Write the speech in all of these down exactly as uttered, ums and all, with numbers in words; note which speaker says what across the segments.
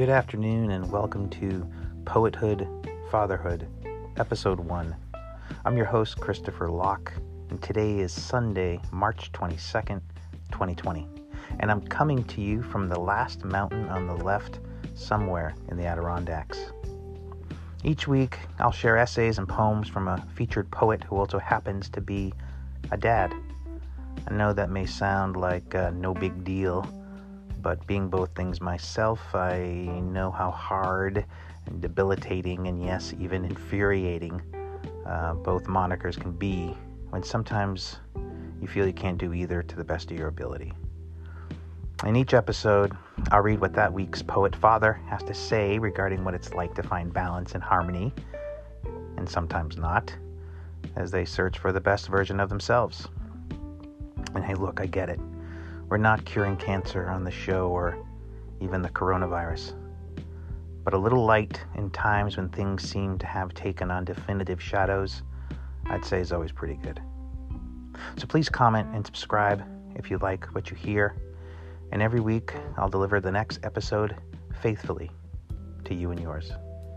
Speaker 1: Good afternoon and welcome to Poethood, Fatherhood, Episode one. I'm your host, Christopher Locke, and today is Sunday, March twenty-second, twenty twenty, and I'm coming to you from the last mountain on the left, somewhere in the Adirondacks. Each week, I'll share essays and poems from a featured poet who also happens to be a dad. I know that may sound like uh, no big deal, but being both things myself, I know how hard and debilitating and yes, even infuriating uh, both monikers can be when sometimes you feel you can't do either to the best of your ability. In each episode, I'll read what that week's poet father has to say regarding what it's like to find balance and harmony, and sometimes not, as they search for the best version of themselves. And hey, look, I get it. We're not curing cancer on the show or even the coronavirus. But a little light in times when things seem to have taken on definitive shadows, I'd say is always pretty good. So please comment and subscribe if you like what you hear. And every week, I'll deliver the next episode faithfully to you and yours.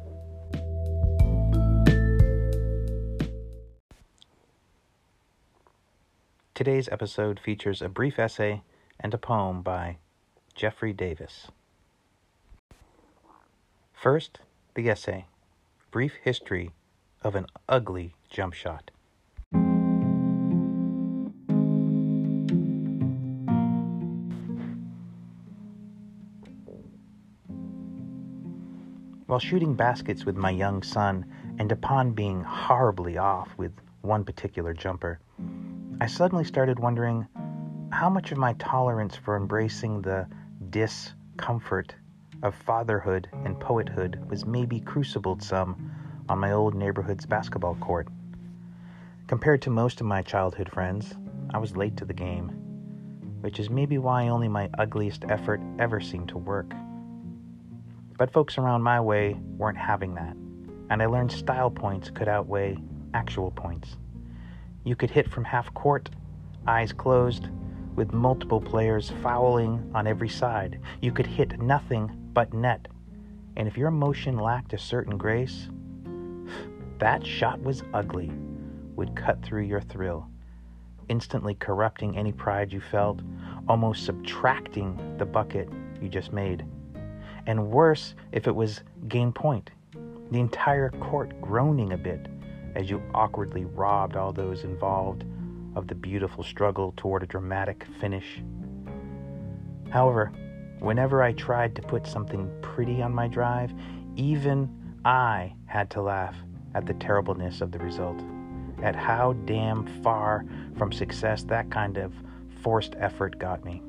Speaker 1: Today's episode features a brief essay and a poem by Jeffrey Davis. First, the essay, Brief History of an Ugly Jump Shot. While shooting baskets with my young son, and upon being horribly off with one particular jumper, I suddenly started wondering how much of my tolerance for embracing the discomfort of fatherhood and poethood was maybe crucibled some on my old neighborhood's basketball court. Compared to most of my childhood friends, I was late to the game, which is maybe why only my ugliest effort ever seemed to work. But folks around my way weren't having that, and I learned style points could outweigh actual points. You could hit from half court, eyes closed, with multiple players fouling on every side. You could hit nothing but net. And if your motion lacked a certain grace, that shot was ugly, would cut through your thrill, instantly corrupting any pride you felt, almost subtracting the bucket you just made. And worse if it was game point, the entire court groaning a bit as you awkwardly robbed all those involved of the beautiful struggle toward a dramatic finish. However, whenever I tried to put something pretty on my drive, even I had to laugh at the terribleness of the result, at how damn far from success that kind of forced effort got me.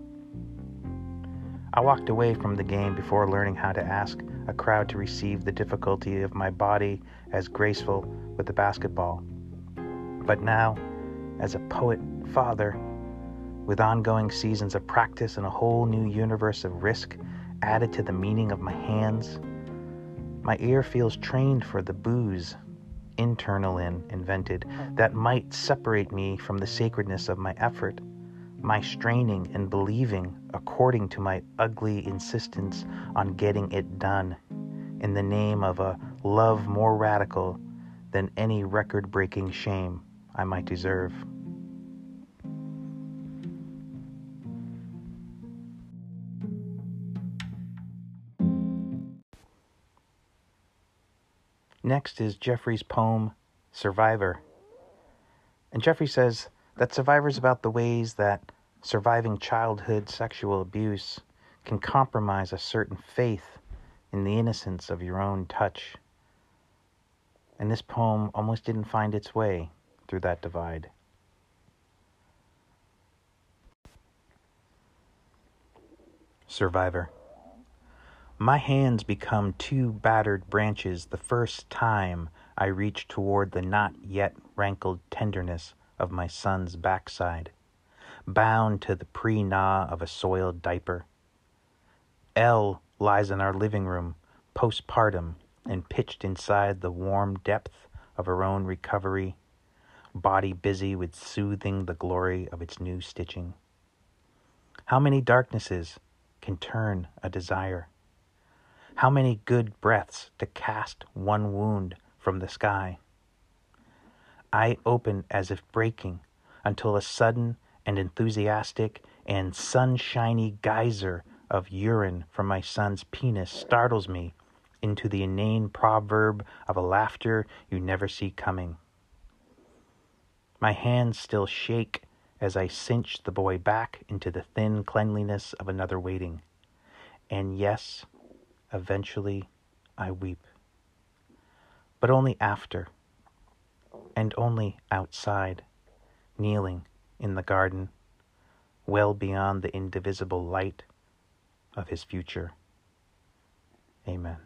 Speaker 1: I walked away from the game before learning how to ask a crowd to receive the difficulty of my body as graceful with the basketball. But now, as a poet father, with ongoing seasons of practice and a whole new universe of risk added to the meaning of my hands, my ear feels trained for the booze, internal and invented, that might separate me from the sacredness of my effort, my straining and believing according to my ugly insistence on getting it done, in the name of a love more radical than any record-breaking shame I might deserve. Next is Jeffrey's poem, Survivor. And Jeffrey says that Survivor's about the ways that surviving childhood sexual abuse can compromise a certain faith in the innocence of your own touch. And this poem almost didn't find its way through that divide. Survivor. My hands become two battered branches the first time I reach toward the not yet rankled tenderness of my son's backside, bound to the pre-gnaw of a soiled diaper. Elle lies in our living room, postpartum, and pitched inside the warm depth of her own recovery, body busy with soothing the glory of its new stitching. How many darknesses can turn a desire? How many good breaths to cast one wound from the sky? I opened as if breaking, until a sudden and enthusiastic and sunshiny geyser of urine from my son's penis startles me into the inane proverb of a laughter you never see coming. My hands still shake as I cinch the boy back into the thin cleanliness of another waiting. And yes, eventually I weep. But only after, and only outside, kneeling in the garden, well beyond the indivisible light of his future. Amen.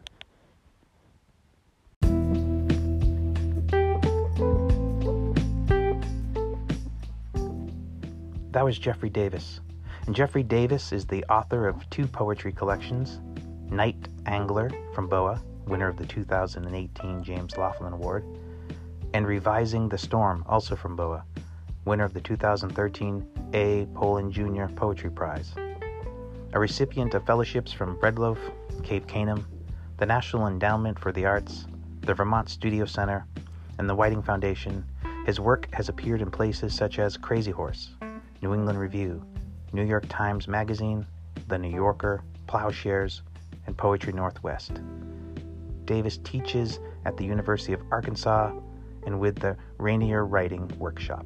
Speaker 1: That was Jeffrey Davis. And Jeffrey Davis is the author of two poetry collections, Night Angler from B O A, winner of the two thousand eighteen James Laughlin Award, and Revising the Storm, also from B O A, winner of the two thousand thirteen A. Poland Junior Poetry Prize. A recipient of fellowships from Breadloaf, Cape Canem, the National Endowment for the Arts, the Vermont Studio Center, and the Whiting Foundation, his work has appeared in places such as Crazy Horse, New England Review, New York Times Magazine, The New Yorker, Plowshares, and Poetry Northwest. Davis teaches at the University of Arkansas and with the Rainier Writing Workshop.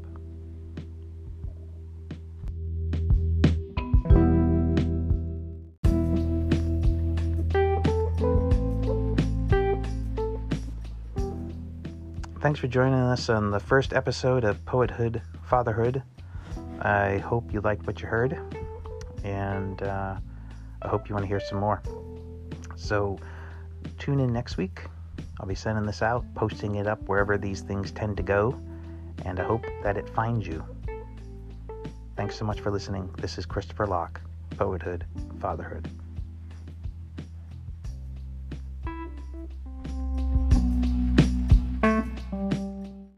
Speaker 1: Thanks for joining us on the first episode of Poethood, Fatherhood. I hope you liked what you heard, and uh, I hope you want to hear some more. So tune in next week. I'll be sending this out, posting it up wherever these things tend to go, and I hope that it finds you. Thanks so much for listening. This is Christopher Locke, Poethood, Fatherhood.